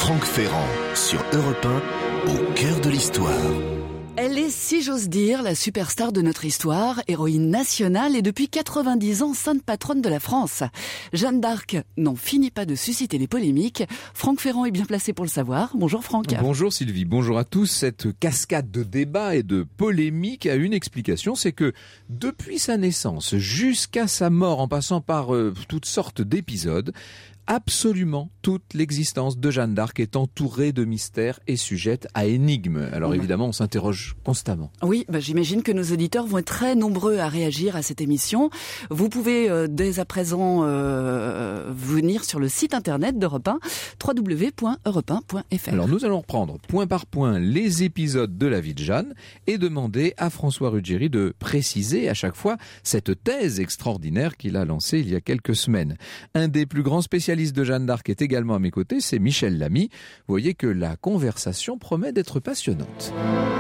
Franck Ferrand sur Europe 1, au cœur de l'histoire. Elle est, si j'ose dire, la superstar de notre histoire, héroïne nationale et depuis 90 ans sainte patronne de la France. Jeanne d'Arc n'en finit pas de susciter les polémiques. Franck Ferrand est bien placé pour le savoir. Bonjour Franck. Bonjour Sylvie, bonjour à tous. Cette cascade de débats et de polémiques a une explication, c'est que depuis sa naissance jusqu'à sa mort, en passant par toutes sortes d'épisodes, absolument toute l'existence de Jeanne d'Arc est entourée de mystères et sujette à énigmes. Alors évidemment, on s'interroge constamment. Oui, j'imagine que nos auditeurs vont être très nombreux à réagir à cette émission. Vous pouvez dès à présent venir sur le site internet d'Europe 1, www.europe1.fr. Alors nous allons reprendre point par point les épisodes de la vie de Jeanne et demander à François Ruggieri de préciser à chaque fois cette thèse extraordinaire qu'il a lancée il y a quelques semaines. Un des plus grands spécialistes de Jeanne d'Arc est également à mes côtés, c'est Michel Lamy. Vous voyez que la conversation promet d'être passionnante.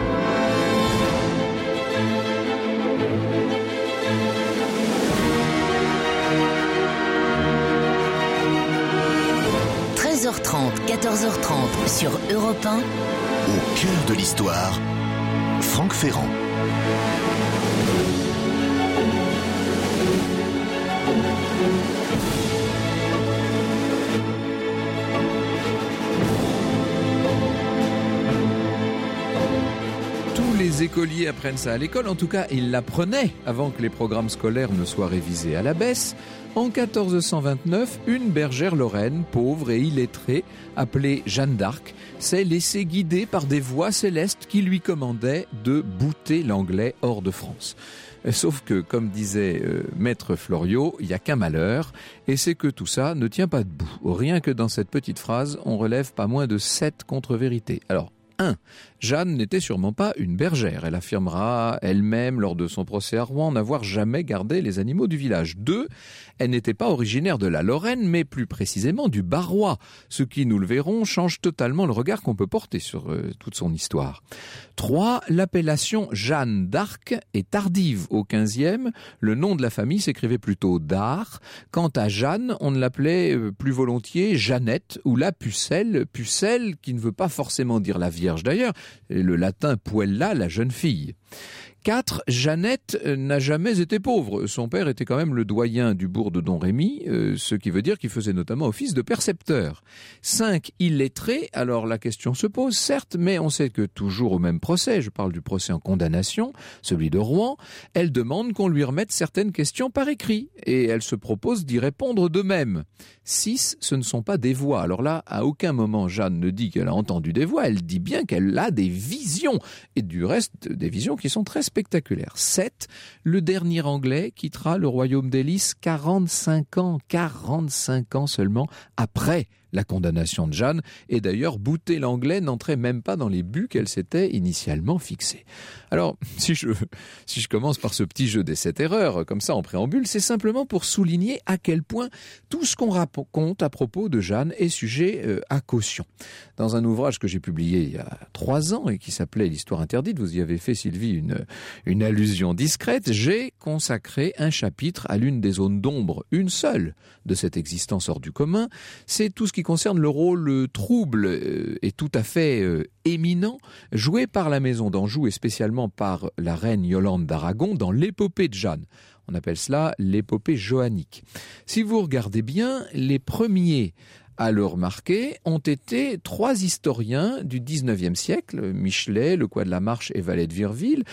– 13h30, 14h30 sur Europe 1. Au cœur de l'histoire, Franck Ferrand. Les écoliers apprennent ça à l'école, en tout cas ils l'apprenaient avant que les programmes scolaires ne soient révisés à la baisse. En 1429, une bergère lorraine, pauvre et illettrée, appelée Jeanne d'Arc, s'est laissée guider par des voix célestes qui lui commandaient de bouter l'anglais hors de France. Sauf que, comme disait Maître Floriot, il n'y a qu'un malheur, et c'est que tout ça ne tient pas debout. Rien que dans cette petite phrase, on relève pas moins de 7 contre-vérités. Alors, 1. Jeanne n'était sûrement pas une bergère. Elle affirmera elle-même lors de son procès à Rouen n'avoir jamais gardé les animaux du village. 2. Elle n'était pas originaire de la Lorraine, mais plus précisément du Barrois, ce qui, nous le verrons, change totalement le regard qu'on peut porter sur toute son histoire. 3. L'appellation Jeanne d'Arc est tardive. Au XVe, le nom de la famille s'écrivait plutôt d'Ar. Quant à Jeanne, on l'appelait plus volontiers Jeannette ou la Pucelle. Pucelle qui ne veut pas forcément dire la Vierge d'ailleurs, et le latin puella, la jeune fille. 4. Jeannette n'a jamais été pauvre. Son père était quand même le doyen du bourg de Don Rémy, ce qui veut dire qu'il faisait notamment office de percepteur. 5. Illettré. Alors la question se pose, certes, mais on sait que toujours au même procès, je parle du procès en condamnation, celui de Rouen, elle demande qu'on lui remette certaines questions par écrit, et elle se propose d'y répondre de même. 6. Ce ne sont pas des voix. Alors là, à aucun moment Jeanne ne dit qu'elle a entendu des voix, elle dit bien qu'elle a des visions, et du reste, des visions qui sont très spectaculaire. 7. Le dernier Anglais quittera le royaume d'Hélice 45 ans seulement après la condamnation de Jeanne, et d'ailleurs bouter l'anglais n'entrait même pas dans les buts qu'elle s'était initialement fixés. Alors, si je commence par ce petit jeu des 7 erreurs, comme ça en préambule, c'est simplement pour souligner à quel point tout ce qu'on raconte à propos de Jeanne est sujet à caution. Dans un ouvrage que j'ai publié il y a 3 ans et qui s'appelait L'Histoire interdite, vous y avez fait, Sylvie, une allusion discrète, j'ai consacré un chapitre à l'une des zones d'ombre, une seule, de cette existence hors du commun. C'est tout ce qui concerne le rôle trouble et tout à fait éminent joué par la maison d'Anjou et spécialement par la reine Yolande d'Aragon dans l'épopée de Jeanne. On appelle cela l'épopée joannique. Si vous regardez bien, les premiers à le remarquer ont été 3 historiens du 19e siècle, Michelet, Lecoy de la Marche et Valet de Virville,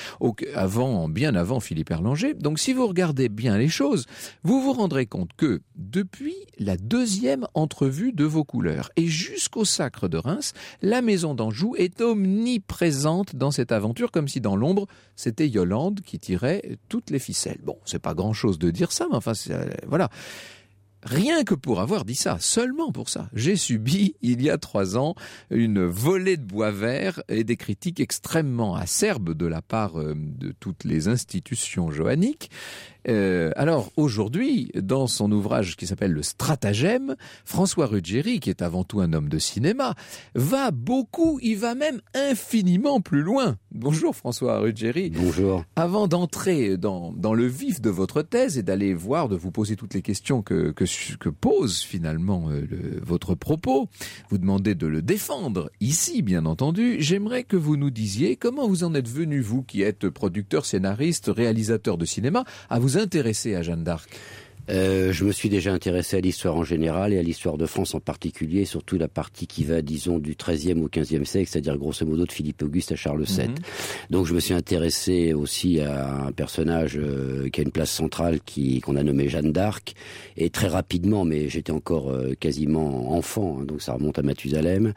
bien avant Philippe Erlanger. Donc si vous regardez bien les choses, vous vous rendrez compte que depuis la 2e entrevue de Vaucouleurs et jusqu'au sacre de Reims, la maison d'Anjou est omniprésente dans cette aventure, comme si dans l'ombre, c'était Yolande qui tirait toutes les ficelles. Bon, c'est pas grand-chose de dire ça, mais enfin, voilà. Rien que pour avoir dit ça, seulement pour ça, j'ai subi, il y a 3 ans, une volée de bois vert et des critiques extrêmement acerbes de la part de toutes les institutions joanniques. Alors aujourd'hui, dans son ouvrage qui s'appelle Le Stratagème, François Ruggieri, qui est avant tout un homme de cinéma, va beaucoup, il va même infiniment plus loin. Bonjour François Ruggieri. Bonjour. Avant d'entrer dans le vif de votre thèse et d'aller voir, de vous poser toutes les questions que pose finalement votre propos, vous demandez de le défendre ici, bien entendu. J'aimerais que vous nous disiez comment vous en êtes venu, vous qui êtes producteur, scénariste, réalisateur de cinéma, à vous intéresser à Jeanne d'Arc. Je me suis déjà intéressé à l'histoire en général et à l'histoire de France en particulier, surtout la partie qui va, disons, du XIIIe au XVe siècle, c'est-à-dire grosso modo de Philippe Auguste à Charles VII. Donc je me suis intéressé aussi à un personnage qui a une place centrale qu'on a nommé Jeanne d'Arc, et très rapidement, mais j'étais encore quasiment enfant, hein, donc ça remonte à Mathusalem,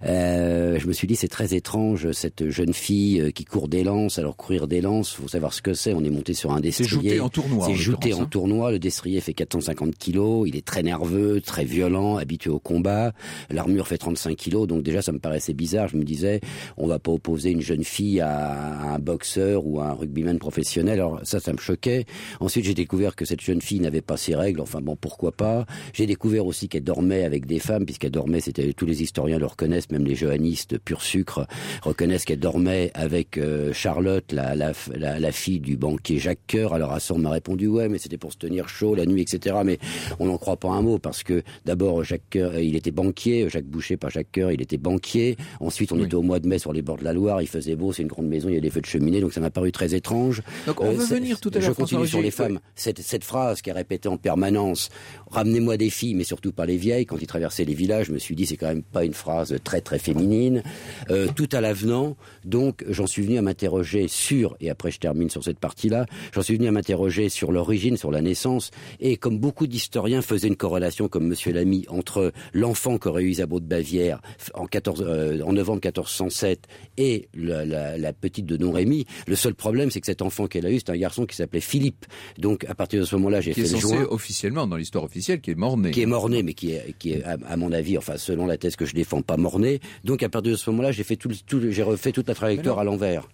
je me suis dit c'est très étrange cette jeune fille qui court des lances. Alors courir des lances, faut savoir ce que c'est, on est monté sur un destrier. C'est jouté en tournoi. C'est jouté en tournoi, le destrier fait 450 kilos, il est très nerveux, très violent, habitué au combat, l'armure fait 35 kilos, donc déjà ça me paraissait bizarre, je me disais, on va pas opposer une jeune fille à un boxeur ou à un rugbyman professionnel, alors ça me choquait. Ensuite j'ai découvert que cette jeune fille n'avait pas ses règles, enfin bon, pourquoi pas. J'ai découvert aussi qu'elle dormait avec des femmes, puisqu'elle dormait, tous les historiens le reconnaissent, même les johannistes pur sucre reconnaissent qu'elle dormait avec Charlotte, la fille du banquier Jacques Coeur. Alors Assand m'a répondu, ouais, mais c'était pour se tenir chaud la nuit, etc. Mais on n'en croit pas un mot, parce que d'abord Jacques Coeur, il était banquier, Jacques Boucher, pas Jacques Coeur, il était banquier. Ensuite on était au mois de mai sur les bords de la Loire, il faisait beau, c'est une grande maison, il y a des feux de cheminée, donc ça m'a paru très étrange. Donc on veut venir tout à l'heure. Je continue sur les femmes. Cette phrase qu'elle répétait en permanence, ramenez-moi des filles, mais surtout pas les vieilles. Quand il traversait les villages, je me suis dit c'est quand même pas une phrase très très féminine. Tout à l'avenant, donc j'en suis venu à m'interroger sur, et après je termine sur cette partie-là, j'en suis venu à m'interroger sur l'origine, sur la naissance, et comme beaucoup d'historiens faisaient une corrélation, comme Monsieur Lamy, entre l'enfant qu'aurait eu Isabeau de Bavière en novembre 1407 et la petite de Domrémy, le seul problème c'est que cet enfant qu'elle a eu, c'est un garçon qui s'appelait Philippe. Donc à partir de ce moment-là, j'ai fait le joint. Qui est censé officiellement, dans l'histoire officielle, qui est mort-né. Qui est mort-né, mais qui est à mon avis, enfin selon la thèse que je défends, pas mort-né. Donc à partir de ce moment-là, j'ai refait toute la trajectoire à l'envers.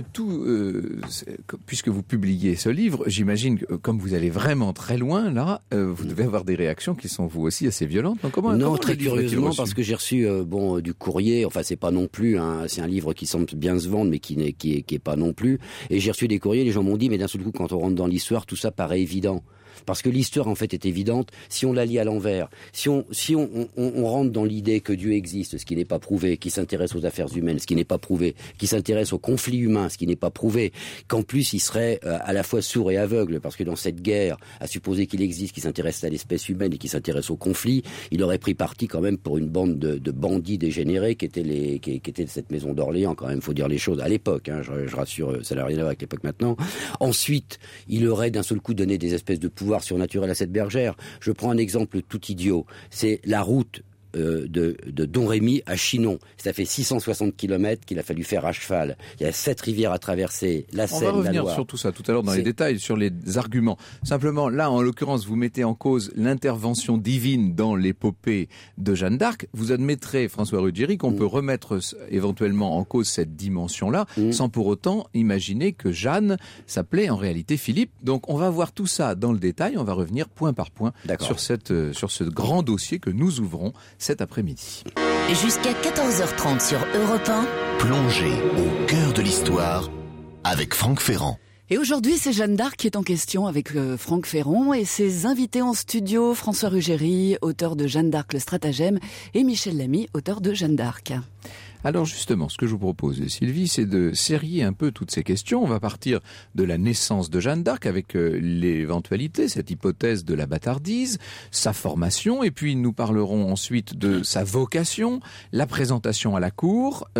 Puisque vous publiez ce livre, j'imagine que comme vous allez vraiment très loin là, vous devez avoir des réactions qui sont vous aussi assez violentes. Donc, comment très curieusement, parce que j'ai reçu du courrier. Enfin, c'est pas non plus. C'est un livre qui semble bien se vendre, mais qui est pas non plus. Et j'ai reçu des courriers. Les gens m'ont dit, mais d'un seul coup, quand on rentre dans l'histoire, tout ça paraît évident. Parce que l'histoire, en fait, est évidente si on la lit à l'envers. Si on rentre dans l'idée que Dieu existe, ce qui n'est pas prouvé, qui s'intéresse aux affaires humaines, ce qui n'est pas prouvé, qui s'intéresse aux conflits humains, ce qui n'est pas prouvé, qu'en plus il serait à la fois sourd et aveugle, parce que dans cette guerre, à supposer qu'il existe, qui s'intéresse à l'espèce humaine et qui s'intéresse aux conflits, il aurait pris parti quand même pour une bande de bandits dégénérés qui étaient de cette maison d'Orléans, quand même, faut dire les choses, à l'époque, je rassure, ça n'a rien à voir avec l'époque maintenant. Ensuite, il aurait d'un seul coup donné des espèces de pouvoirs surnaturel à cette bergère. Je prends un exemple tout idiot. C'est la route de Domrémy à Chinon. Ça fait 660 km qu'il a fallu faire à cheval. Il y a 7 rivières à traverser, la Seine, la Loire. On va revenir sur tout ça tout à l'heure dans les détails, sur les arguments. Simplement, là, en l'occurrence, vous mettez en cause l'intervention divine dans l'épopée de Jeanne d'Arc. Vous admettrez, François Ruggieri, qu'on peut remettre éventuellement en cause cette dimension-là, sans pour autant imaginer que Jeanne s'appelait en réalité Philippe. Donc, on va voir tout ça dans le détail. On va revenir point par point sur ce grand dossier que nous ouvrons cet après-midi. Jusqu'à 14h30 sur Europe 1. Plongez au cœur de l'histoire avec Franck Ferrand. Et aujourd'hui, c'est Jeanne d'Arc qui est en question avec Franck Ferrand et ses invités en studio, François Ruggieri, auteur de Jeanne d'Arc, le stratagème, et Michel Lamy, auteur de Jeanne d'Arc. Alors justement, ce que je vous propose, Sylvie, c'est de serrer un peu toutes ces questions. On va partir de la naissance de Jeanne d'Arc avec l'éventualité, cette hypothèse de la bâtardise, sa formation, et puis nous parlerons ensuite de sa vocation, la présentation à la cour,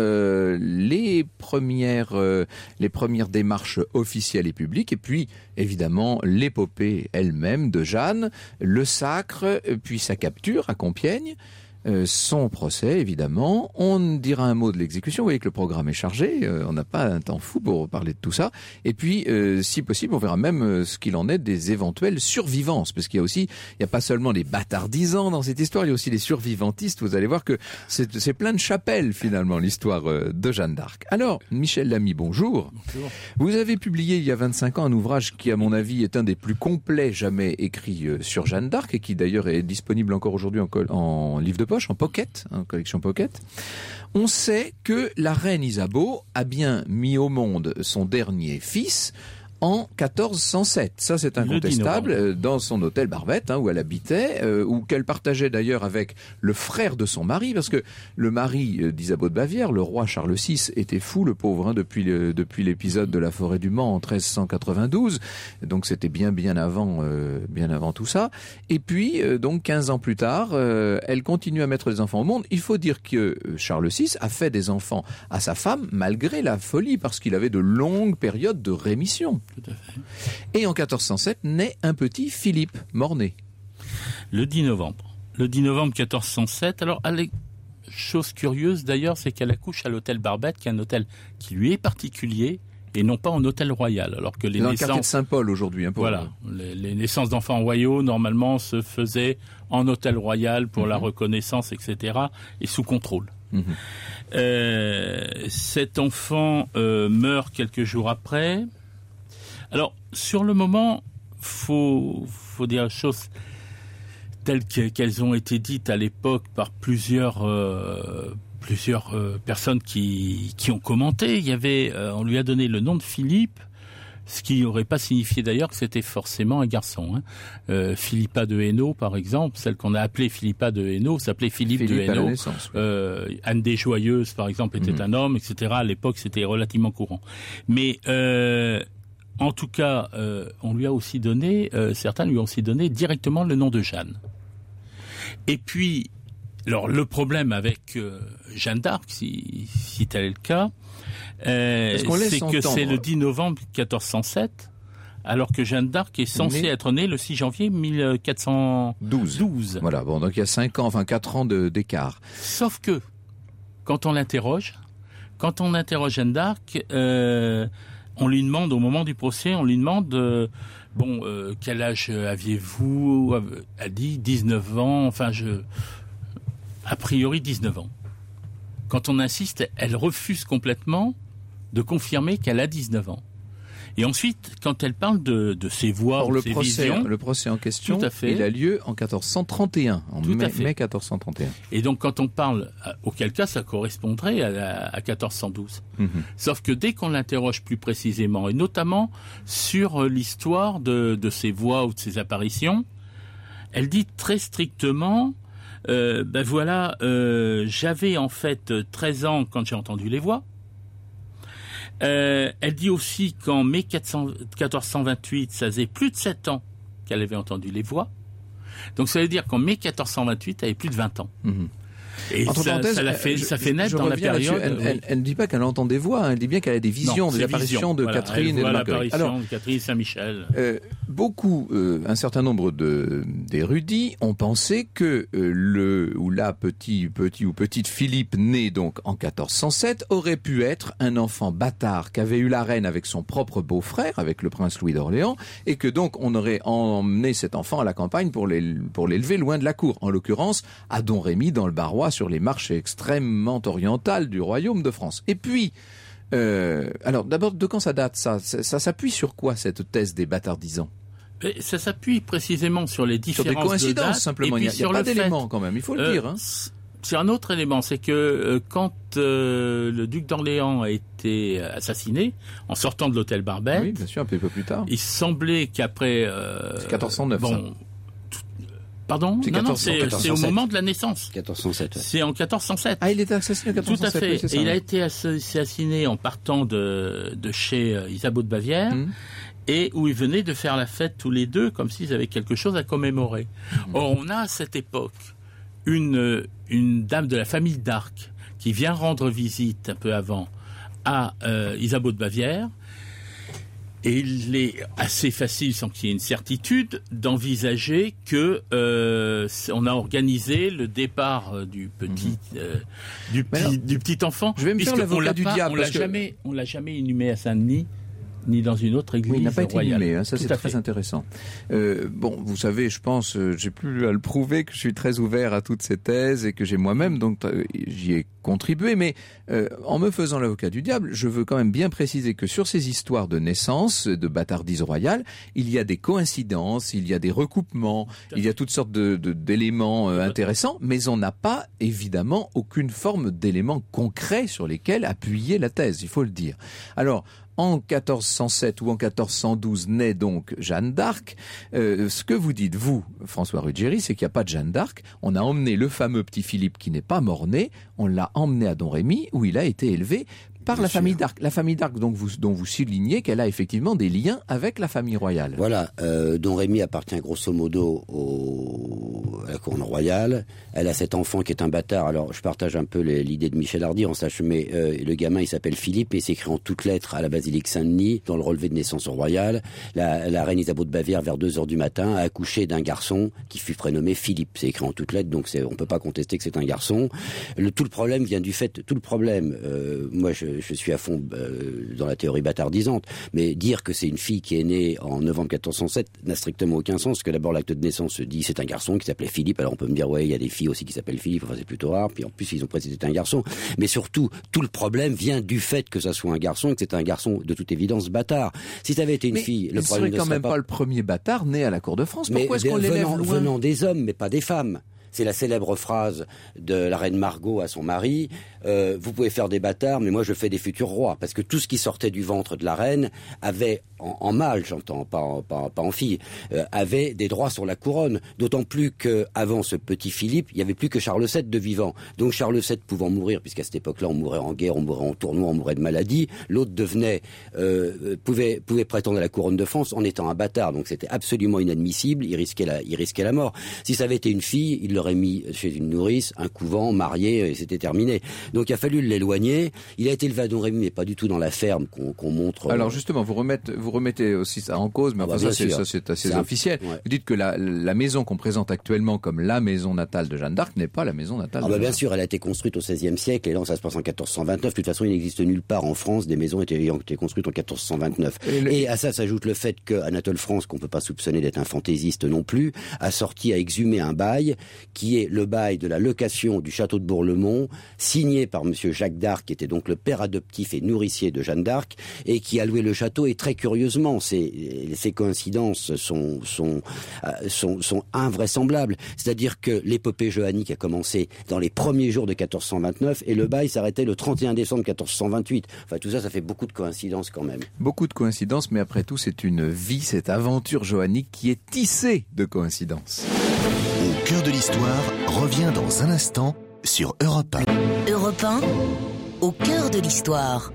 les premières démarches officielles et publiques, et puis évidemment l'épopée elle-même de Jeanne, le sacre, puis sa capture à Compiègne. son procès, évidemment. On dira un mot de l'exécution. Vous voyez que le programme est chargé. On n'a pas un temps fou pour parler de tout ça. Et puis, si possible, on verra même ce qu'il en est des éventuelles survivances. Parce qu'il y a aussi, il n'y a pas seulement les bâtardisants dans cette histoire, il y a aussi les survivantistes. Vous allez voir que c'est plein de chapelles, finalement, l'histoire de Jeanne d'Arc. Alors, Michel Lamy, bonjour. Bonjour. Vous avez publié il y a 25 ans un ouvrage qui, à mon avis, est un des plus complets jamais écrits sur Jeanne d'Arc et qui, d'ailleurs, est disponible encore aujourd'hui en livre de poche, en pocket, en collection pocket. On sait que la reine Isabeau a bien mis au monde son dernier fils en 1407. Ça, c'est incontestable, dans son hôtel Barbette, où elle habitait, ou qu'elle partageait d'ailleurs avec le frère de son mari, parce que le mari d'Isabeau de Bavière, le roi Charles VI, était fou, le pauvre, depuis l'épisode de la forêt du Mans en 1392. Donc c'était bien avant tout ça. Et puis, donc 15 ans plus tard, elle continue à mettre des enfants au monde. Il faut dire que Charles VI a fait des enfants à sa femme, malgré la folie, parce qu'il avait de longues périodes de rémission. Tout à fait. Et en 1407 naît un petit Philippe, mort-né. Le 10 novembre 1407. Alors, chose curieuse d'ailleurs, c'est qu'elle accouche à l'hôtel Barbette, qui est un hôtel qui lui est particulier, et non pas en hôtel royal. Alors que les dans naissances... le quartier de Saint-Paul aujourd'hui. Voilà. Les naissances d'enfants royaux, normalement, se faisaient en hôtel royal pour la reconnaissance, etc., et sous contrôle. Cet enfant meurt quelques jours après. Alors, sur le moment, faut dire les choses telles qu'elles ont été dites à l'époque par plusieurs personnes qui ont commenté. Il y avait, on lui a donné le nom de Philippe, ce qui n'aurait pas signifié d'ailleurs que c'était forcément un garçon. Philippa de Hainaut, par exemple, celle qu'on a appelée Philippa de Hainaut, s'appelait Philippe de Hainaut. Oui. Anne des Joyeuses, par exemple, était un homme, etc. À l'époque, c'était relativement courant. Mais en tout cas, on lui a aussi donné, certains lui ont aussi donné directement le nom de Jeanne. Et puis, alors le problème avec Jeanne d'Arc, si tel est le cas, c'est que c'est le 10 novembre 1407, alors que Jeanne d'Arc est censée être née le 6 janvier 1412. Voilà, bon, donc il y a 4 ans d'écart. Sauf que, quand on interroge Jeanne d'Arc, on lui demande, au moment du procès, quel âge aviez-vous ? Elle dit 19 ans, a priori 19 ans. Quand on insiste, elle refuse complètement de confirmer qu'elle a 19 ans. Et ensuite, quand elle parle de ses voix ou de ses visions... Le procès en question, il a lieu en 1431, mai 1431. Et donc, quand on parle, auquel cas, ça correspondrait à 1412. Sauf que dès qu'on l'interroge plus précisément, et notamment sur l'histoire de ses voix ou de ses apparitions, elle dit très strictement... j'avais en fait 13 ans quand j'ai entendu les voix. Elle dit aussi qu'en mai 1428, ça faisait plus de 7 ans qu'elle avait entendu les voix. Donc ça veut dire qu'en mai 1428, elle avait plus de 20 ans. Et ça fait naître dans la période... Elle ne dit pas qu'elle entend des voix, elle dit bien qu'elle a des visions, des apparitions de Catherine et de Marguerite. Alors, de Catherine Saint-Michel. Un certain nombre d'érudits ont pensé que petite Philippe, né donc en 1407, aurait pu être un enfant bâtard qu'avait eu la reine avec son propre beau-frère, avec le prince Louis d'Orléans, et que donc on aurait emmené cet enfant à la campagne pour l'élever loin de la cour. En l'occurrence, à Domrémy, dans le Barrois, sur les marches extrêmement orientales du royaume de France. Et puis, alors d'abord, de quand ça date ça s'appuie sur quoi, cette thèse des bâtardisants ? Ça s'appuie précisément sur les différences de dates. Sur des coïncidences, simplement. Il n'y a pas d'élément, quand même, il faut le dire. C'est un autre élément, c'est que quand le duc d'Orléans a été assassiné, en sortant de l'hôtel Barbette... Oui, bien sûr, un peu plus tard. Il semblait qu'après... c'est 1409, ça. Pardon ? C'est au moment de la naissance. 1407. Ouais. C'est en 1407. Ah, il était assassiné en 1407. Tout à fait. Oui, c'est ça, et il a été assassiné en partant de chez Isabeau de Bavière, et où ils venaient de faire la fête tous les deux, comme s'ils avaient quelque chose à commémorer. Or, on a à cette époque une dame de la famille d'Arc qui vient rendre visite un peu avant à Isabeau de Bavière, Et il est assez facile, sans qu'il y ait une certitude, d'envisager que on a organisé le départ du petit enfant. Je vais me faire l'avocat du diable. On l'a jamais inhumé à Saint-Denis, ni dans une autre église royale. Oui, il n'a pas été inhumé, ça Tout c'est très intéressant. Bon, vous savez, je pense, j'ai plus à le prouver que je suis très ouvert à toutes ces thèses et que j'ai moi-même, donc j'y ai contribué, mais en me faisant l'avocat du diable, je veux quand même bien préciser que sur ces histoires de naissance, de bâtardise royale, il y a des coïncidences, il y a des recoupements, il y a toutes sortes d'éléments intéressants, mais on n'a pas, évidemment, aucune forme d'éléments concrets sur lesquels appuyer la thèse, il faut le dire. Alors, en 1407 ou en 1412 naît donc Jeanne d'Arc. Ce que vous dites, vous, François Ruggieri, c'est qu'il n'y a pas de Jeanne d'Arc. On a emmené le fameux petit Philippe qui n'est pas mort-né, on l'a emmené à Domrémy où il a été élevé par la famille d'Arc. La famille d'Arc dont vous soulignez qu'elle a effectivement des liens avec la famille royale. Voilà, Domrémy appartient grosso modo à la couronne royale. Elle a cet enfant qui est un bâtard. Alors je partage un peu l'idée de Michel Hardy, on sache, mais le gamin il s'appelle Philippe et s'écrit en toutes lettres à la basilique Saint-Denis dans le relevé de naissance royale. La reine Isabeau de Bavière vers 2h du matin a accouché d'un garçon qui fut prénommé Philippe. C'est écrit en toutes lettres, donc on peut pas contester que c'est un garçon. Tout le problème vient du fait, moi je suis à fond dans la théorie bâtardisante, mais dire que c'est une fille qui est née en novembre 1407 n'a strictement aucun sens, parce que d'abord l'acte de naissance dit c'est un garçon qui s'appelait Philippe, alors on peut me dire ouais il y a des filles aussi qui s'appellent Philippe, enfin c'est plutôt rare, puis en plus ils ont précisé que c'était un garçon, mais surtout tout le problème vient du fait que ça soit un garçon et que c'est un garçon de toute évidence bâtard. Si ça avait été une fille, le problème ne serait quand même pas le premier bâtard né à la cour de France. Pourquoi est-ce qu'on l'élève loin ? Venant des hommes mais pas des femmes. C'est la célèbre phrase de la reine Margot à son mari, vous pouvez faire des bâtards, mais moi je fais des futurs rois. Parce que tout ce qui sortait du ventre de la reine avait, en mâle j'entends, pas en fille, avait des droits sur la couronne. D'autant plus qu'avant ce petit Philippe, il n'y avait plus que Charles VII de vivant. Donc Charles VII pouvant mourir, puisqu'à cette époque-là on mourait en guerre, on mourait en tournoi, on mourait de maladie, l'autre pouvait prétendre à la couronne de France en étant un bâtard. Donc c'était absolument inadmissible, il risquait la mort. Si ça avait été une fille, il l'aurait mis chez une nourrice, un couvent, marié, et c'était terminé. Donc il a fallu l'éloigner. Il a été élevé à Domrémy, mais pas du tout dans la ferme qu'on montre. Alors justement, vous remettez aussi ça en cause, mais enfin ça c'est assez officiel. Ouais. Vous dites que la maison qu'on présente actuellement comme la maison natale de Jeanne d'Arc n'est pas la maison natale. Bien sûr, elle a été construite au XVIe siècle, et là ça se passe en 1429. De toute façon, il n'existe nulle part en France des maisons ayant été construites en 1429. Et à ça s'ajoute le fait que Anatole France, qu'on peut pas soupçonner d'être un fantaisiste non plus, a exhumé un bail qui est le bail de la location du château de Bourg-le-Mont, signé par monsieur Jacques d'Arc, qui était donc le père adoptif et nourricier de Jeanne d'Arc, et qui a loué le château. Et très curieusement, ces coïncidences sont invraisemblables. C'est-à-dire que l'épopée johannique a commencé dans les premiers jours de 1429 et le bail s'arrêtait le 31 décembre 1428. Enfin, tout ça fait beaucoup de coïncidences quand même. Beaucoup de coïncidences, mais après tout, c'est une vie, cette aventure johannique qui est tissée de coïncidences. Au cœur de l'histoire revient dans un instant sur Europe 1. Europe 1, au cœur de l'histoire.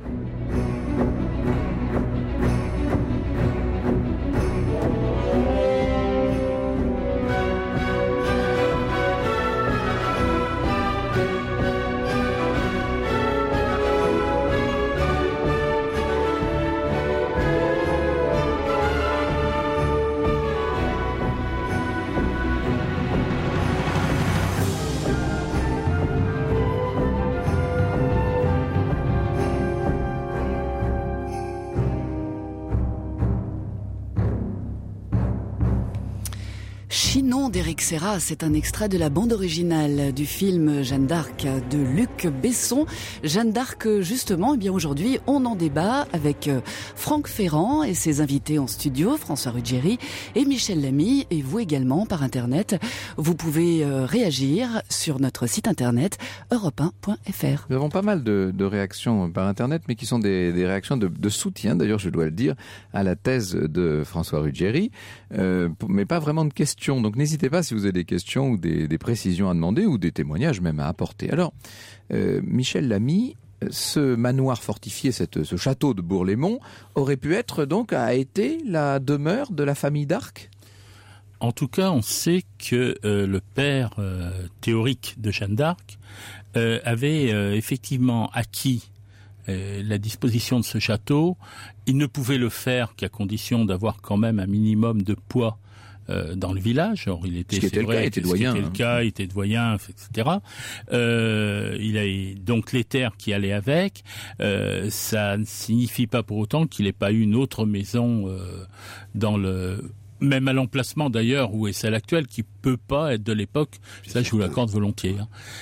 Chinon d'Éric Serra, c'est un extrait de la bande originale du film Jeanne d'Arc de Luc Besson. Jeanne d'Arc, justement, aujourd'hui, on en débat avec Franck Ferrand et ses invités en studio, François Ruggieri et Michel Lamy, et vous également par Internet. Vous pouvez réagir sur notre site internet europe1.fr. Nous avons pas mal de réactions par Internet, mais qui sont des réactions de soutien, d'ailleurs je dois le dire, à la thèse de François Ruggieri, mais pas vraiment de questions. Donc n'hésitez pas si vous avez des questions ou des précisions à demander ou des témoignages même à apporter. Alors, Michel Lamy, ce manoir fortifié, ce château de Bourg-les-Monts, aurait pu être a été la demeure de la famille d'Arc ? En tout cas, on sait que le père théorique de Jeanne d'Arc avait effectivement acquis la disposition de ce château. Il ne pouvait le faire qu'à condition d'avoir quand même un minimum de poids dans le village. Or, il était, c'est vrai, c'était le cas, il était doyen, etc. Il a donc les terres qui allaient avec. Ça ne signifie pas pour autant qu'il n'ait pas eu une autre maison dans le... Même à l'emplacement d'ailleurs où est celle actuelle, qui peut pas être de l'époque, ça je vous l'accorde volontiers.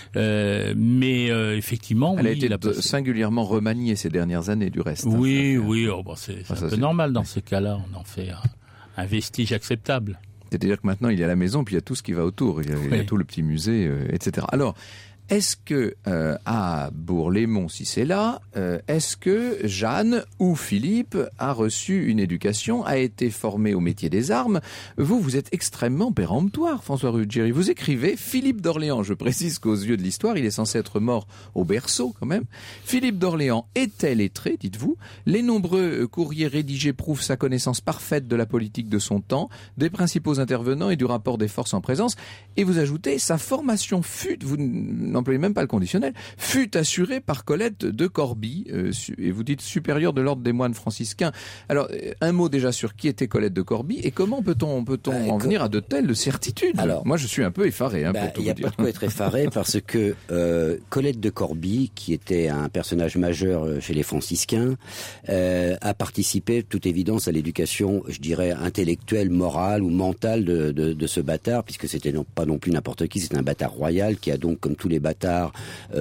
Mais effectivement, elle a été singulièrement remaniée ces dernières années du reste. Oui, c'est un peu normal dans ces cas-là, on en fait un vestige acceptable. C'est-à-dire que maintenant il y a la maison, puis il y a tout ce qui va autour, il y a tout le petit musée, etc. Alors, est-ce que à Bourg-Lémont, si c'est là, est-ce que Jeanne ou Philippe a reçu une éducation, a été formé au métier des armes? Vous êtes extrêmement péremptoire, François Ruggieri. Vous écrivez Philippe d'Orléans. Je précise qu'aux yeux de l'histoire, il est censé être mort au berceau quand même. Philippe d'Orléans était lettré, dites-vous. Les nombreux courriers rédigés prouvent sa connaissance parfaite de la politique de son temps, des principaux intervenants et du rapport des forces en présence. Et vous ajoutez, sa formation fut, vous n'employez même pas le conditionnel, fut assurée par Colette de Corbie, et vous dites supérieure de l'ordre des moines franciscains. Alors, un mot déjà sur qui était Colette de Corbie, et comment peut-on en venir à de telles certitudes? Alors, moi je suis un peu effaré. Il n'y a pas de quoi être effaré, parce que Colette de Corbie, qui était un personnage majeur chez les franciscains, a participé, de toute évidence, à l'éducation, je dirais, intellectuelle, morale ou mentale de ce bâtard, puisque c'était pas non plus n'importe qui, c'était un bâtard royal qui a donc, comme tous les bâtards,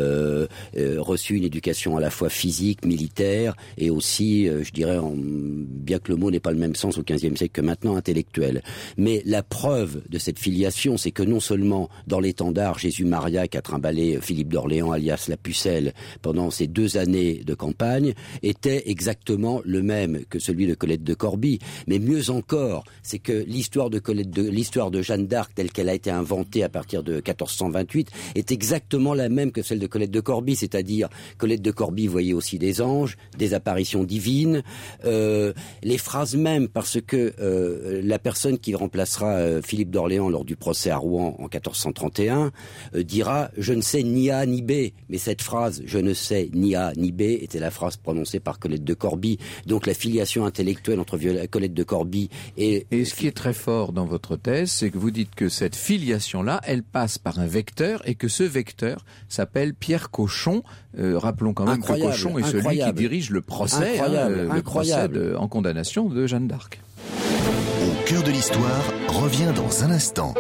reçu une éducation à la fois physique, militaire, et aussi, je dirais, bien que le mot n'ait pas le même sens au XVe siècle que maintenant, intellectuel. Mais la preuve de cette filiation, c'est que non seulement dans l'étendard, Jésus-Maria qui a trimballé Philippe d'Orléans, alias la Pucelle, pendant ces 2 années de campagne, était exactement le même que celui de Colette de Corbie. Mais mieux encore, c'est que l'histoire de Jeanne d'Arc, telle qu'elle a été inventée à partir de 1428, est exactement la même que celle de Colette de Corbie, c'est-à-dire Colette de Corbie voyait aussi des anges, des apparitions divines, les phrases mêmes, parce que la personne qui remplacera Philippe d'Orléans lors du procès à Rouen en 1431 dira « je ne sais ni A ni B », mais cette phrase « je ne sais ni A ni B » était la phrase prononcée par Colette de Corbie. Donc la filiation intellectuelle entre Colette de Corbie et... Et ce qui est très fort dans votre thèse, c'est que vous dites que cette filiation-là, elle passe par un vecteur, et que ce vecteur s'appelle Pierre Cochon. Rappelons quand même que Cochon est celui qui dirige le procès, le procès en condamnation de Jeanne d'Arc. Au cœur de l'histoire revient dans un instant.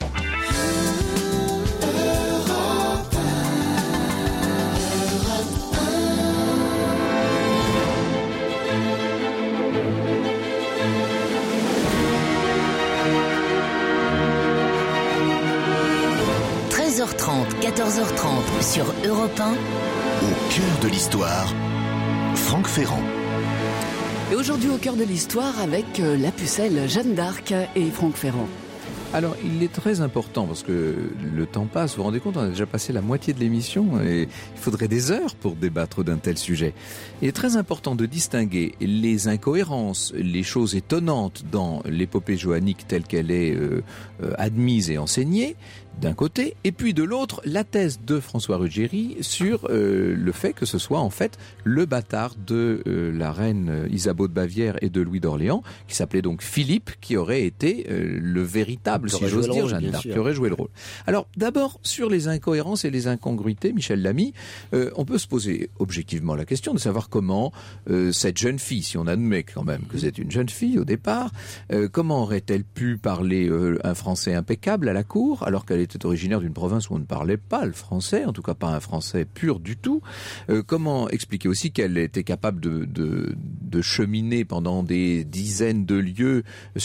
h 14h30 sur Europe 1. Au cœur de l'histoire, Franck Ferrand. Et aujourd'hui au cœur de l'histoire avec la Pucelle, Jeanne d'Arc et Franck Ferrand. Alors, il est très important, parce que le temps passe, vous vous rendez compte, on a déjà passé la moitié de l'émission, et il faudrait des heures pour débattre d'un tel sujet. Il est très important de distinguer les incohérences, les choses étonnantes dans l'épopée joannique telle qu'elle est admise et enseignée, d'un côté, et puis de l'autre, la thèse de François Ruggieri sur le fait que ce soit en fait le bâtard de la reine Isabeau de Bavière et de Louis d'Orléans, qui s'appelait donc Philippe, qui aurait été le véritable, si j'ose dire, Jeanne d'Arc, qui aurait joué le rôle. Alors, d'abord, sur les incohérences et les incongruités, Michel Lamy, on peut se poser objectivement la question de savoir comment cette jeune fille, si on admet quand même que c'est une jeune fille au départ, comment aurait-elle pu parler un français impeccable à la cour, alors qu'elle était originaire d'une province où on ne parlait pas le français, en tout cas pas un français pur du tout. Comment expliquer aussi qu'elle était capable de cheminer pendant des dizaines de lieues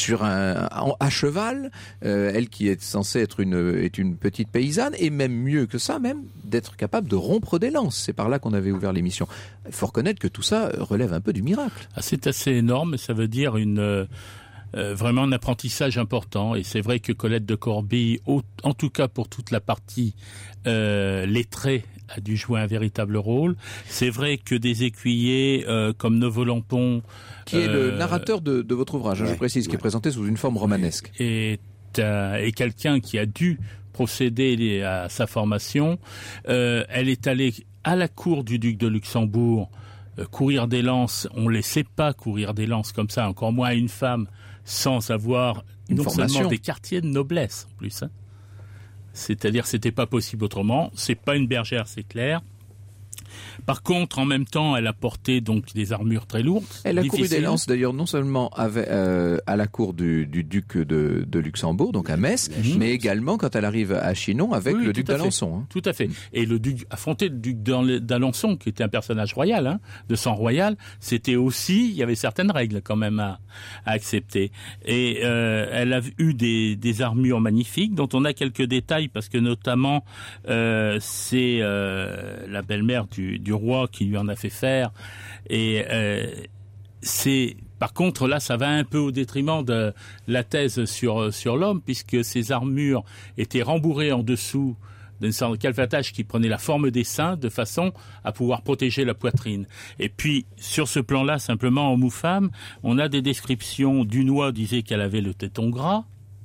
à cheval, elle qui est censée être une petite paysanne, et même mieux que ça, même d'être capable de rompre des lances. C'est par là qu'on avait ouvert l'émission. Il faut reconnaître que tout ça relève un peu du miracle. C'est assez énorme, ça veut dire vraiment un apprentissage important, et c'est vrai que Colette de Corbie, en tout cas pour toute la partie lettrée, a dû jouer un véritable rôle. C'est vrai que des écuyers comme Neuvolampon, qui est le narrateur de votre ouvrage, je précise, qui est présenté sous une forme romanesque, et quelqu'un qui a dû procéder à sa formation. Elle est allée à la cour du duc de Luxembourg courir des lances, on ne laissait pas courir des lances comme ça, encore moins à une femme, sans avoir Une non formation. seulement des quartiers de noblesse en plus. Hein. C'est-à-dire, c'était pas possible autrement. C'est pas une bergère, c'est clair. Par contre, en même temps, elle a porté donc des armures très lourdes. Elle a couru difficiles. des lances d'ailleurs non seulement à la cour du duc de Luxembourg, donc à Metz, mais également quand elle arrive à Chinon avec Oui, le tout duc à fait. d'Alençon. Hein. Tout à fait. Et le duc affronter le duc d'Alençon, qui était un personnage royal, hein, de sang royal, c'était aussi, il y avait certaines règles quand même à accepter. Et elle a eu des armures magnifiques, dont on a quelques détails parce que notamment c'est la belle-mère du roi qui lui en a fait faire. Et c'est par contre là, ça va un peu au détriment de la thèse sur l'homme, puisque ces armures étaient rembourrées en dessous d'une sorte de calfatage qui prenait la forme des seins de façon à pouvoir protéger la poitrine. Et puis, sur ce plan-là, simplement, homme ou femme, on a des descriptions. Dunois disait qu'elle avait le téton gras.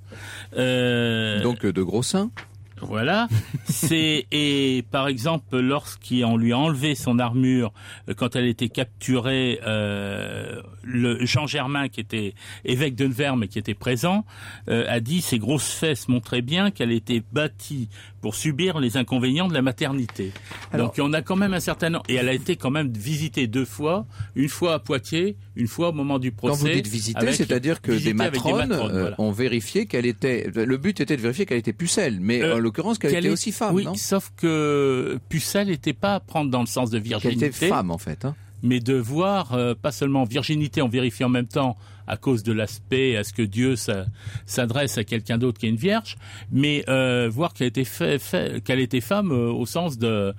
Donc de gros seins. Voilà. Et par exemple, lorsqu'on lui a enlevé son armure, quand elle était capturée, le Jean Germain, qui était évêque de Nevers, mais qui était présent, a dit ses grosses fesses montraient bien qu'elle était bâtie pour subir les inconvénients de la maternité. Alors, donc on a quand même un certain nombre. Et elle a été quand même visitée 2 fois, une fois à Poitiers, une fois au moment du procès. Quand vous dites visiter, c'est-à-dire que des matrones voilà. ont vérifié qu'elle était. Le but était de vérifier qu'elle était pucelle, mais en l'occurrence qu'elle était aussi femme, oui, non? Sauf que pucelle n'était pas à prendre dans le sens de virginité. Qu'elle était femme en fait. Hein. Mais de voir, pas seulement virginité, on vérifie en même temps à cause de l'aspect, à ce que Dieu s'adresse à quelqu'un d'autre qui est une vierge, mais voir qu'elle était qu'elle était femme au sens de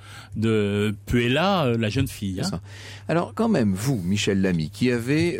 Puella, la jeune fille. Hein. Alors quand même, vous, Michel Lamy, qui avez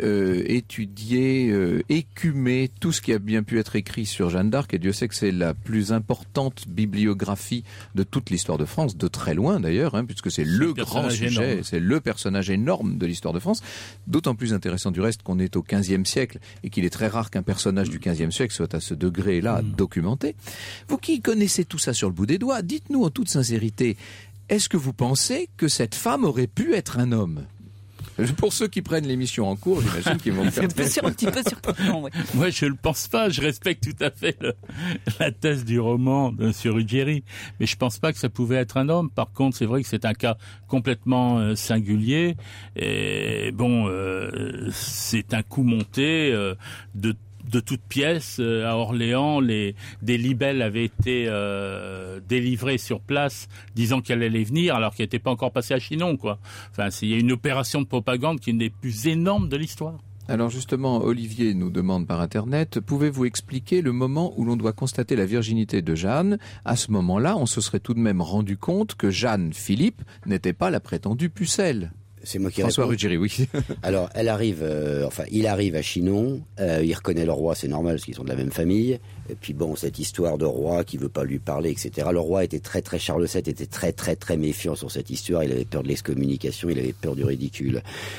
étudié, écumé tout ce qui a bien pu être écrit sur Jeanne d'Arc, et Dieu sait que c'est la plus importante bibliographie de toute l'histoire de France, de très loin d'ailleurs, hein, puisque c'est le grand sujet, énorme. C'est le personnage énorme de l'histoire de France, d'autant plus intéressant du reste qu'on est au XVe siècle et qu'il est très rare qu'un personnage du XVe siècle soit à ce degré-là documenté. Vous qui connaissez tout ça sur le bout des doigts, dites-nous en toute sincérité, est-ce que vous pensez que cette femme aurait pu être un homme ? Pour ceux qui prennent l'émission en cours, j'imagine qu'ils vont me faire... C'est un petit peu surprenant, oui. Moi, je le pense pas. Je respecte tout à fait la thèse du roman de M. Ruggieri. Mais je pense pas que ça pouvait être un homme. Par contre, c'est vrai que c'est un cas complètement singulier. Et bon, c'est un coup monté de toutes pièces. À Orléans, des libelles avaient été délivrées sur place disant qu'elle allait venir alors qu'elle n'était pas encore passée à Chinon, quoi. Enfin, il y a une opération de propagande qui est une des plus énormes de l'histoire. Alors justement, Olivier nous demande par Internet, pouvez-vous expliquer le moment où l'on doit constater la virginité de Jeanne ? À ce moment-là, on se serait tout de même rendu compte que Jeanne Philippe n'était pas la prétendue pucelle. C'est moi qui François réponds. Ruggieri, oui. Alors, il arrive à Chinon, il reconnaît le roi, c'est normal, parce qu'ils sont de la même famille. Et puis bon, cette histoire de roi qui veut pas lui parler, etc. Le roi était Charles VII était très méfiant sur cette histoire, il avait peur de l'excommunication, il avait peur du ridicule.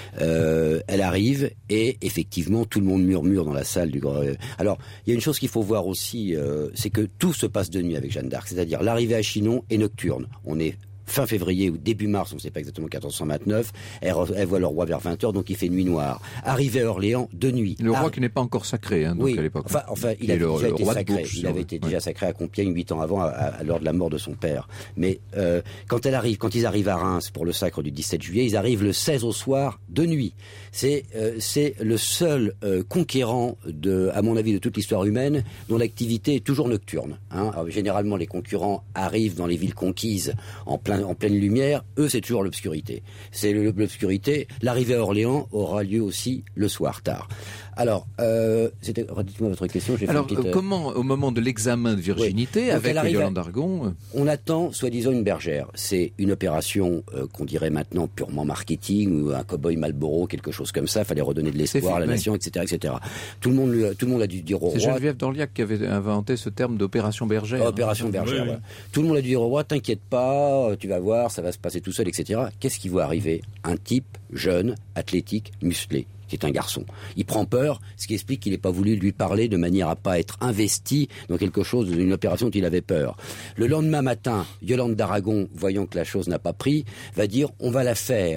Elle arrive, et effectivement, tout le monde murmure dans la salle du grand... Alors, il y a une chose qu'il faut voir aussi, c'est que tout se passe de nuit avec Jeanne d'Arc, c'est-à-dire l'arrivée à Chinon est nocturne. On est fin février ou début mars, on ne sait pas exactement, 1429, elle voit le roi vers 20h, donc il fait nuit noire. Arrivé à Orléans, de nuit. Le roi qui n'est pas encore sacré, hein, donc oui, à l'époque. Enfin, il avait déjà été sacré. Il avait été déjà sacré à Compiègne 8 ans avant, lors de la mort de son père. Mais quand ils arrivent à Reims pour le sacre du 17 juillet, ils arrivent le 16 au soir, de nuit. C'est le seul conquérant, à mon avis, de toute l'histoire humaine, dont l'activité est toujours nocturne. Hein. Alors, généralement, les concurrents arrivent dans les villes conquises en pleine lumière. Eux, c'est toujours l'obscurité. C'est l'obscurité. L'arrivée à Orléans aura lieu aussi le soir, tard. Alors, dites-moi votre question. Alors, comment, au moment de l'examen de virginité, avec Yolande d'Argon... On attend, soi-disant, une bergère. C'est une opération qu'on dirait maintenant purement marketing, ou un cow-boy Marlboro, quelque chose comme ça. Il fallait redonner de l'espoir à la nation, etc., etc. Tout le monde a dû dire au roi... C'est Geneviève d'Orliac qui avait inventé ce terme d'opération bergère. Opération bergère, oui. Voilà. Tout le monde a dû dire au roi, t'inquiète pas, tu vas voir, ça va se passer tout seul, etc. Qu'est-ce qui va arriver ? Un type jeune, athlétique, musclé, qui est un garçon. Il prend peur, ce qui explique qu'il n'ait pas voulu lui parler de manière à pas être investi dans quelque chose, d'une opération dont il avait peur. Le lendemain matin, Yolande d'Aragon, voyant que la chose n'a pas pris, va dire, on va la faire.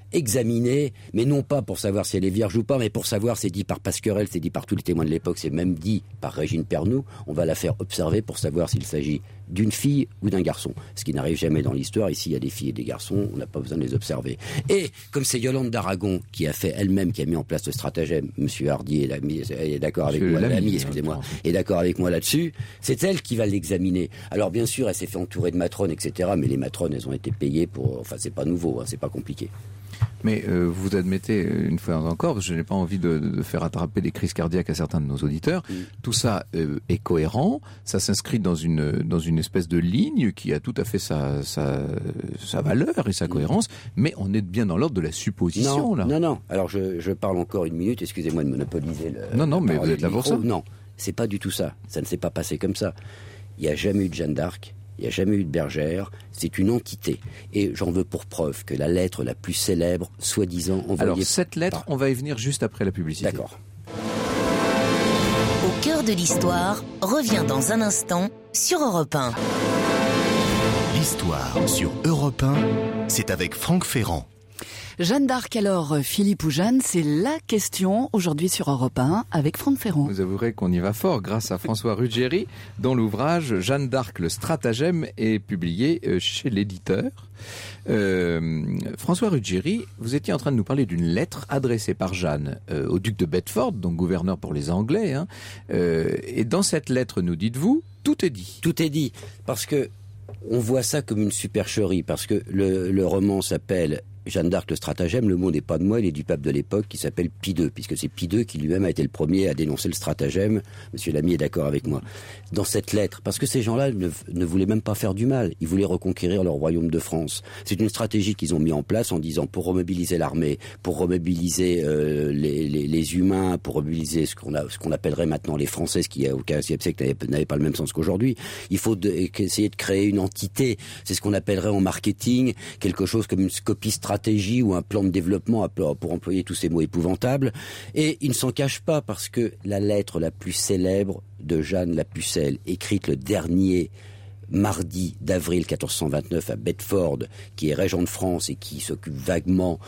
examinée, mais non pas pour savoir si elle est vierge ou pas, mais pour savoir, c'est dit par Pasquerel, c'est dit par tous les témoins de l'époque, c'est même dit par Régine Pernoud, on va la faire observer pour savoir s'il s'agit d'une fille ou d'un garçon. Ce qui n'arrive jamais dans l'histoire. Ici, il y a des filles et des garçons, on n'a pas besoin de les observer. Et comme c'est Yolande d'Aragon qui a fait elle-même, qui a mis en place le stratagème, Monsieur Hardy est d'accord avec moi, est d'accord avec moi là-dessus, c'est elle qui va l'examiner. Alors bien sûr, elle s'est fait entourer de matrones, etc., mais les matrones, elles ont été payées pour... Enfin, c'est pas nouveau, c'est pas compliqué. Mais vous admettez, une fois encore, parce que je n'ai pas envie de faire attraper des crises cardiaques à certains de nos auditeurs, tout ça est cohérent, ça s'inscrit dans une espèce de ligne qui a tout à fait sa valeur et sa cohérence, mais on est bien dans l'ordre de la supposition, là. Non. Alors je parle encore une minute, excusez-moi de monopoliser le... Non, mais vous êtes là pour ça. Non, c'est pas du tout ça. Ça ne s'est pas passé comme ça. Il n'y a jamais eu de Jeanne d'Arc. Il n'y a jamais eu de bergère, c'est une entité. Et j'en veux pour preuve que la lettre la plus célèbre, soi-disant envoyée... Alors, cette lettre, on va y venir juste après la publicité. D'accord. Au cœur de l'histoire revient dans un instant sur Europe 1. L'histoire sur Europe 1, c'est avec Franck Ferrand. Jeanne d'Arc alors, Philippe ou Jeanne, c'est la question aujourd'hui sur Europe 1 avec Franck Ferrand. Vous avouerez qu'on y va fort grâce à François Ruggieri, dont l'ouvrage Jeanne d'Arc, le stratagème est publié chez l'éditeur. François Ruggieri, vous étiez en train de nous parler d'une lettre adressée par Jeanne au duc de Bedford, donc gouverneur pour les Anglais. Et dans cette lettre, nous dites-vous, tout est dit. Tout est dit, parce que on voit ça comme une supercherie, parce que le roman s'appelle Jeanne d'Arc, le stratagème, le mot n'est pas de moi, il est du pape de l'époque qui s'appelle Pie II, puisque c'est Pie II qui lui-même a été le premier à dénoncer le stratagème. Monsieur Lamy est d'accord avec moi. Dans cette lettre, parce que ces gens-là ne voulaient même pas faire du mal, ils voulaient reconquérir leur royaume de France. C'est une stratégie qu'ils ont mis en place en disant pour remobiliser l'armée, pour remobiliser les humains, pour remobiliser ce qu'on appellerait maintenant les Français, ce qui au XVe siècle n'avait pas le même sens qu'aujourd'hui. Il faut essayer de créer une entité, c'est ce qu'on appellerait en marketing quelque chose comme une copie stratégique ou un plan de développement pour employer tous ces mots épouvantables. Et il ne s'en cache pas parce que la lettre la plus célèbre de Jeanne la Pucelle, écrite le dernier mardi d'avril 1429 à Bedford, qui est régent de France et qui s'occupe vaguement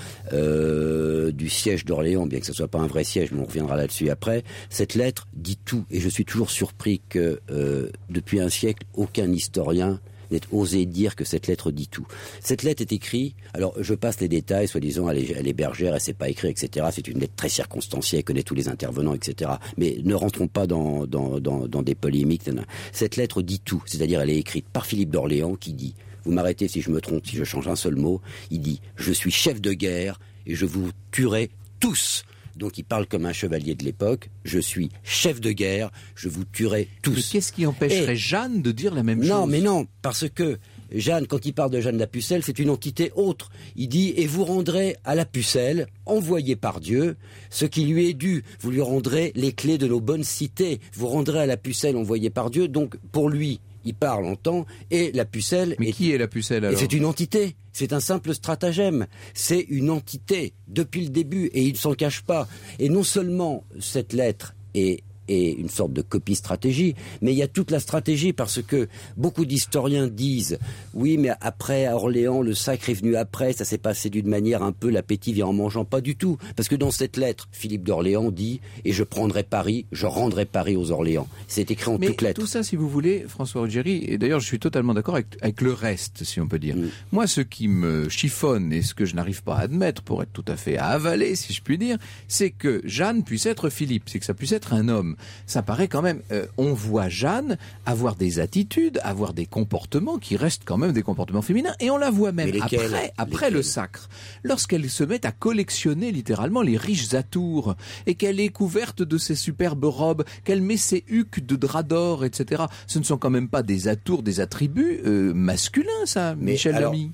du siège d'Orléans, bien que ce soit pas un vrai siège, mais on reviendra là-dessus après. Cette lettre dit tout, et je suis toujours surpris que depuis un siècle, aucun historien n'ait osé dire que cette lettre dit tout. Cette lettre est écrite, alors je passe les détails, soi-disant elle est bergère, elle sait pas écrire, etc. C'est une lettre très circonstanciée, elle connaît tous les intervenants, etc. Mais ne rentrons pas dans des polémiques. Cette lettre dit tout, c'est-à-dire elle est écrite par Philippe d'Orléans qui dit, vous m'arrêtez si je me trompe, si je change un seul mot, il dit « Je suis chef de guerre et je vous tuerai tous ». Donc il parle comme un chevalier de l'époque. Je suis chef de guerre, je vous tuerai tous. Mais qu'est-ce qui empêcherait Jeanne de dire la même chose ? Non, mais non, parce que Jeanne, quand il parle de Jeanne la Pucelle, c'est une entité autre. Il dit « Et vous rendrez à la Pucelle, envoyée par Dieu, ce qui lui est dû. Vous lui rendrez les clés de nos bonnes cités. Vous rendrez à la Pucelle, envoyée par Dieu. » Donc pour lui, il parle en temps, et la Pucelle... Mais qui est la Pucelle alors ? C'est une entité, c'est un simple stratagème, c'est une entité depuis le début, et il ne s'en cache pas. Et non seulement cette lettre est une sorte de copie stratégie, mais il y a toute la stratégie parce que beaucoup d'historiens disent oui, mais après à Orléans, le sacre est venu après, ça s'est passé d'une manière un peu l'appétit vient en mangeant, pas du tout. Parce que dans cette lettre, Philippe d'Orléans dit et je prendrai Paris, je rendrai Paris aux Orléans. C'est écrit en toutes lettres. Tout ça, si vous voulez, François Ruggieri, et d'ailleurs je suis totalement d'accord avec le reste, si on peut dire. Moi, ce qui me chiffonne et ce que je n'arrive pas à admettre, pour être tout à fait à avaler, si je puis dire, c'est que Jeanne puisse être Philippe, c'est que ça puisse être un homme. Ça paraît quand même, on voit Jeanne avoir des attitudes, avoir des comportements qui restent quand même des comportements féminins, et on la voit même après le sacre, lorsqu'elle se met à collectionner littéralement les riches atours, et qu'elle est couverte de ses superbes robes, qu'elle met ses huques de drap d'or, etc. Ce ne sont quand même pas des atours, des attributs masculins, ça, Michel Lamy.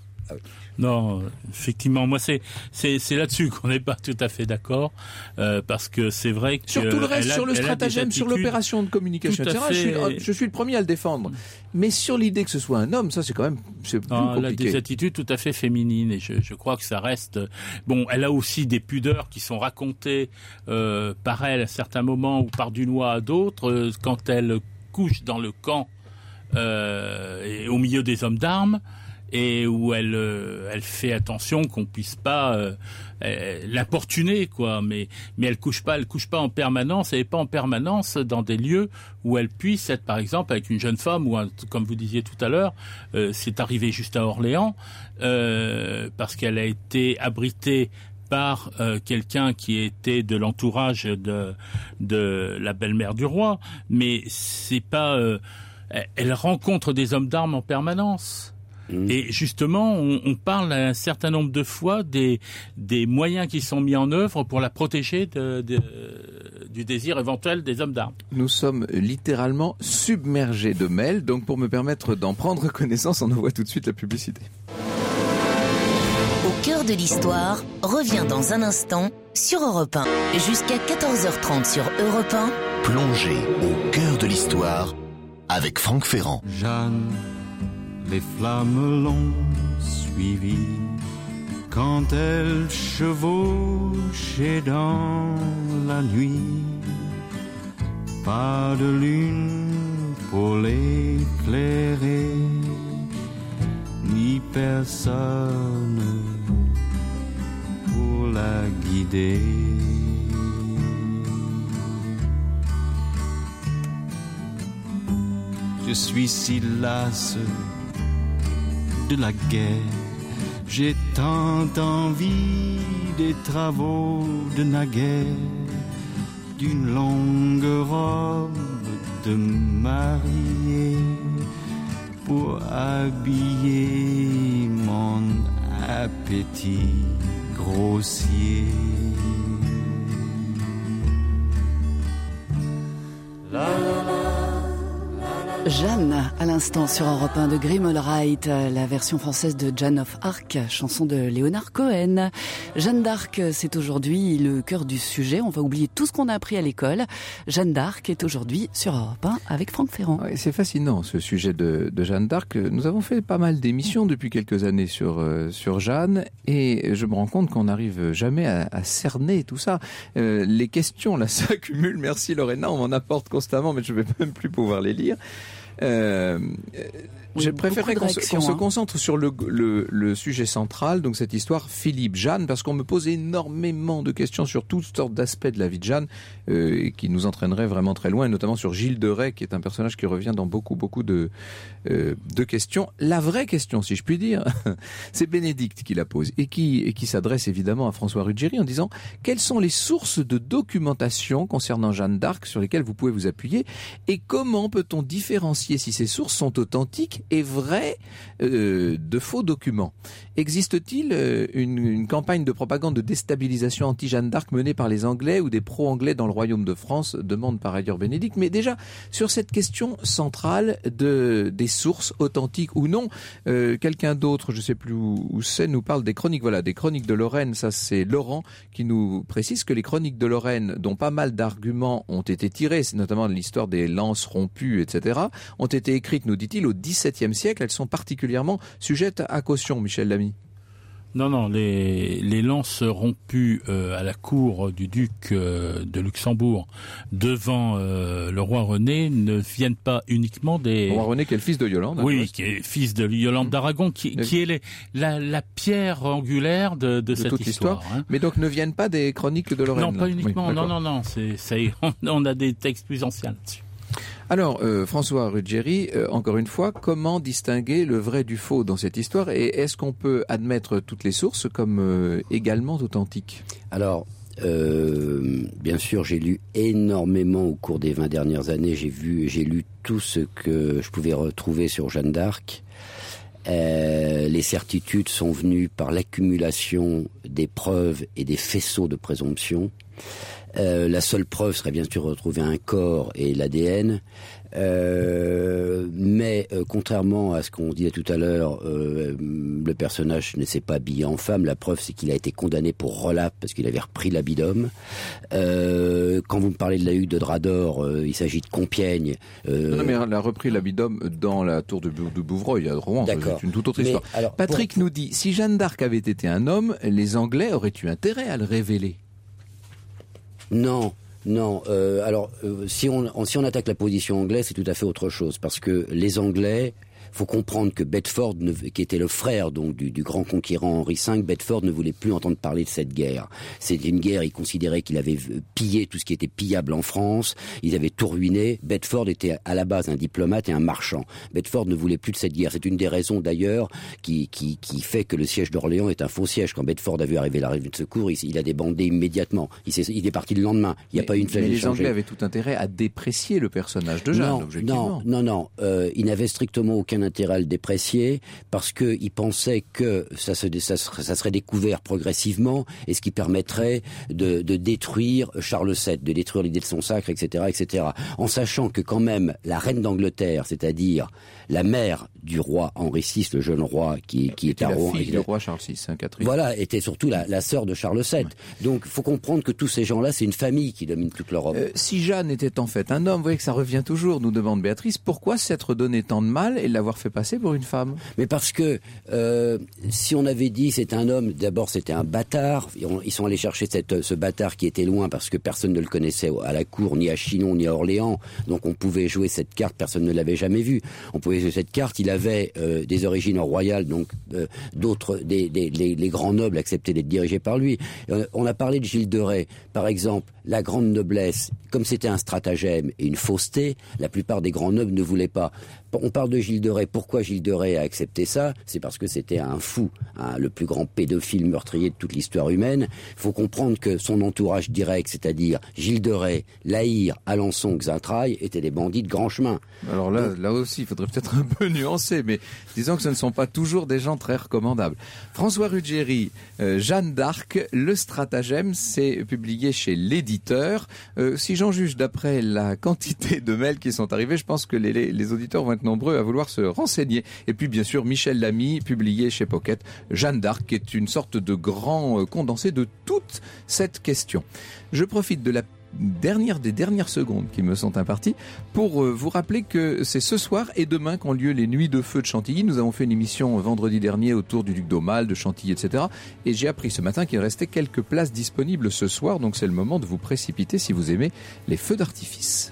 Non, effectivement, moi c'est là-dessus qu'on n'est pas tout à fait d'accord, parce que c'est vrai que sur tout le reste, sur le stratagème, sur l'opération de communication, etc. Je suis le premier à le défendre. Mais sur l'idée que ce soit un homme, ça c'est quand même plus compliqué. Elle a des attitudes tout à fait féminines, et je crois que ça reste. Bon, elle a aussi des pudeurs qui sont racontées par elle à certains moments ou par Dunois à d'autres, quand elle couche dans le camp et au milieu des hommes d'armes. et où elle fait attention qu'on puisse pas l'importuner, quoi. Mais elle couche pas en permanence, elle est pas en permanence dans des lieux où elle puisse être, par exemple, avec une jeune femme ou comme vous disiez tout à l'heure, c'est arrivé juste à Orléans, parce qu'elle a été abritée par quelqu'un qui était de l'entourage de la belle-mère du roi, mais c'est pas elle rencontre des hommes d'armes en permanence. Et justement, on parle un certain nombre de fois des moyens qui sont mis en œuvre pour la protéger du désir éventuel des hommes d'armes. Nous sommes littéralement submergés de mails, donc pour me permettre d'en prendre connaissance, on envoie tout de suite la publicité. Au cœur de l'histoire revient dans un instant sur Europe 1. Jusqu'à 14h30 sur Europe 1. Plongez au cœur de l'histoire avec Franck Ferrand. Jeanne, les flammes l'ont suivi quand elle chevauchait dans la nuit. Pas de lune pour l'éclairer, ni personne pour la guider. Je suis si lasse de la guerre, j'ai tant envie des travaux de naguère, d'une longue robe de mariée pour habiller mon appétit grossier. Jeanne, à l'instant sur Europe 1 de Grimmelreit, la version française de Jeanne of Arc, chanson de Léonard Cohen. Jeanne d'Arc, c'est aujourd'hui le cœur du sujet. On va oublier tout ce qu'on a appris à l'école. Jeanne d'Arc est aujourd'hui sur Europe 1 avec Franck Ferrand. Ouais, c'est fascinant ce sujet de Jeanne d'Arc. Nous avons fait pas mal d'émissions depuis quelques années sur Jeanne et je me rends compte qu'on n'arrive jamais à cerner tout ça. Les questions là s'accumulent. Merci Lorena, on m'en apporte constamment mais je ne vais même plus pouvoir les lire. Je préférerais qu'on se concentre sur le sujet central, donc cette histoire Philippe-Jeanne, parce qu'on me pose énormément de questions sur toutes sortes d'aspects de la vie de Jeanne qui nous entraîneraient vraiment très loin, et notamment sur Gilles de Rais, qui est un personnage qui revient dans beaucoup de questions. La vraie question, si je puis dire, c'est Bénédicte qui la pose et qui s'adresse évidemment à François Ruggieri en disant quelles sont les sources de documentation concernant Jeanne d'Arc sur lesquelles vous pouvez vous appuyer et comment peut-on différencier si ces sources sont authentiques et vraies de faux documents. Existe-t-il une campagne de propagande de déstabilisation anti-Jeanne d'Arc menée par les Anglais ou des pro-anglais dans le Royaume de France, demande par ailleurs Bénédicte. Mais déjà, sur cette question centrale des sources authentiques ou non, quelqu'un d'autre, je ne sais plus où c'est, nous parle des chroniques. Voilà, des chroniques de Lorraine. Ça, c'est Laurent qui nous précise que les chroniques de Lorraine, dont pas mal d'arguments ont été tirés, c'est notamment l'histoire des lances rompues, etc., ont été écrites, nous dit-il, au XVIIe siècle. Elles sont particulièrement sujettes à caution, Michel Lamy. Non, les lances rompues à la cour du duc de Luxembourg devant le roi René ne viennent pas uniquement des... Le roi René qui est le fils de Yolande. Oui, qui est fils de Yolande d'Aragon, qui est la pierre angulaire de cette toute histoire. Hein. Mais donc ne viennent pas des chroniques de Lorraine. Non, pas uniquement. Oui, non. On a des textes plus anciens là-dessus. Alors, François Ruggieri, encore une fois, comment distinguer le vrai du faux dans cette histoire et est-ce qu'on peut admettre toutes les sources comme également authentiques ? Alors, bien sûr, j'ai lu énormément au cours des 20 dernières années. J'ai lu tout ce que je pouvais retrouver sur Jeanne d'Arc. Les certitudes sont venues par l'accumulation des preuves et des faisceaux de présomption. La seule preuve serait bien sûr de retrouver un corps et l'ADN. Mais contrairement à ce qu'on disait tout à l'heure, le personnage ne s'est pas habillé en femme. La preuve, c'est qu'il a été condamné pour relap parce qu'il avait repris l'habit d'homme. Quand vous me parlez de la hutte de Drador, il s'agit de Compiègne. Non, mais elle a repris l'habit d'homme dans la tour de Bouvreuil à Rouen. C'est une toute autre histoire. Alors, Patrick nous dit, si Jeanne d'Arc avait été un homme, les Anglais auraient eu intérêt à le révéler. Non. Alors, si on attaque la position anglaise, c'est tout à fait autre chose, parce que les Anglais faut comprendre que Bedford, qui était le frère donc du grand conquérant Henri V, Bedford ne voulait plus entendre parler de cette guerre. C'était une guerre, il considérait qu'il avait pillé tout ce qui était pillable en France, ils avaient tout ruiné. Bedford était à la base un diplomate et un marchand. Bedford ne voulait plus de cette guerre. C'est une des raisons d'ailleurs qui fait que le siège d'Orléans est un faux siège. Quand Bedford a vu arriver la revue de secours, il a débandé immédiatement. Il est parti le lendemain. Il n'y a pas une seule mais les Anglais avaient tout intérêt à déprécier le personnage de Jeanne, objectivement. Non. Ils n'avaient strictement aucun intérêt à le déprécier parce qu'ils pensaient que ça serait découvert progressivement et ce qui permettrait de détruire Charles VII, de détruire l'idée de son sacre, etc. En sachant que quand même la reine d'Angleterre, c'est-à-dire la mère du roi Henri VI, le jeune roi qui est à Rouen, la fille du roi Charles VI, Catherine. Voilà, était surtout la sœur de Charles VII. Ouais. Donc, il faut comprendre que tous ces gens-là, c'est une famille qui domine toute l'Europe. Si Jeanne était en fait un homme, vous voyez que ça revient toujours, nous demande Béatrice, pourquoi s'être donné tant de mal et l'avoir fait passer pour une femme? Mais parce que si on avait dit c'est un homme, d'abord c'était un bâtard. Ils sont allés chercher ce bâtard qui était loin parce que personne ne le connaissait à la cour, ni à Chinon, ni à Orléans. Donc on pouvait jouer cette carte, personne ne l'avait jamais vue. On pouvait jouer cette carte, il avait des origines royales, donc d'autres, les grands nobles acceptaient d'être dirigés par lui. On a parlé de Gilles de Rais, par exemple, la grande noblesse, comme c'était un stratagème et une fausseté, la plupart des grands nobles ne voulaient pas. On parle de Gilles de Rais. Pourquoi Gilles de Rais a accepté ça? C'est parce que c'était un fou, le plus grand pédophile meurtrier de toute l'histoire humaine. Il faut comprendre que son entourage direct, c'est-à-dire Gilles de Rais, La Hire, Alençon, Xaintrailles, étaient des bandits de grand chemin. Alors là aussi, il faudrait peut-être un peu nuancer, mais disons que ce ne sont pas toujours des gens très recommandables. François Ruggieri, Jeanne d'Arc, le stratagème, c'est publié chez l'éditeur. Si j'en juge d'après la quantité de mails qui sont arrivés, je pense que les auditeurs vont être nombreux à vouloir se renseigner. Et puis bien sûr Michel Lamy, publié chez Pocket, Jeanne d'Arc, qui est une sorte de grand condensé de toute cette question. Je profite de des dernières secondes qui me sont imparties pour vous rappeler que c'est ce soir et demain qu'ont lieu les Nuits de Feu de Chantilly. Nous avons fait une émission vendredi dernier autour du Duc d'Aumale, de Chantilly, etc. Et j'ai appris ce matin qu'il restait quelques places disponibles ce soir, donc c'est le moment de vous précipiter si vous aimez les feux d'artifice.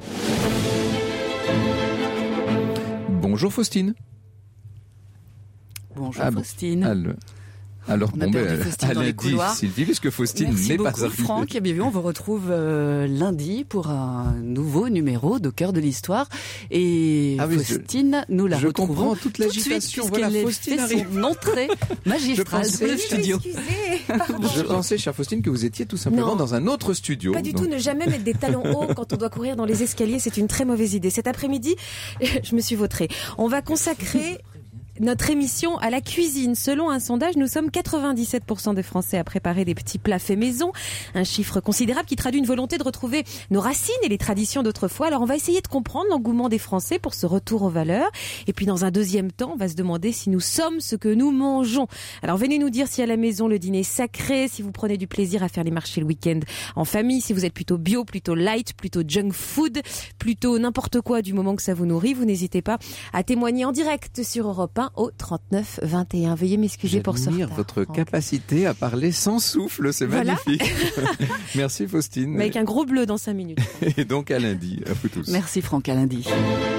Bonjour Faustine. Bonjour Faustine. Alors, on a perdu Faustine dans les couloirs. Sylvie, puisque Faustine n'est pas arrivée. Merci beaucoup, Franck. Eh bien, on vous retrouve lundi pour un nouveau numéro de Cœur de l'Histoire. Et Faustine, nous la retrouvons. Je comprends toute l'agitation. Voilà, Faustine arrive. Son entrée magistrale dans le studio. Je pensais, chère Faustine, que vous étiez tout simplement dans un autre studio. Pas du tout. Ne jamais mettre des talons hauts quand on doit courir dans les escaliers. C'est une très mauvaise idée. Cet après-midi, je me suis vautrée. On va consacrer notre émission à la cuisine. Selon un sondage, nous sommes 97% des Français à préparer des petits plats faits maison. Un chiffre considérable qui traduit une volonté de retrouver nos racines et les traditions d'autrefois. Alors on va essayer de comprendre l'engouement des Français pour ce retour aux valeurs. Et puis dans un deuxième temps, on va se demander si nous sommes ce que nous mangeons. Alors venez nous dire si à la maison le dîner est sacré, si vous prenez du plaisir à faire les marchés le week-end en famille, si vous êtes plutôt bio, plutôt light, plutôt junk food, plutôt n'importe quoi du moment que ça vous nourrit. Vous n'hésitez pas à témoigner en direct sur Europe 1 au 39 21. Veuillez m'excuser pour ce retard. Votre capacité à parler sans souffle, c'est magnifique. Merci Faustine. Mais avec un gros bleu dans 5 minutes. Et donc à lundi, à vous tous. Merci Franck, à lundi.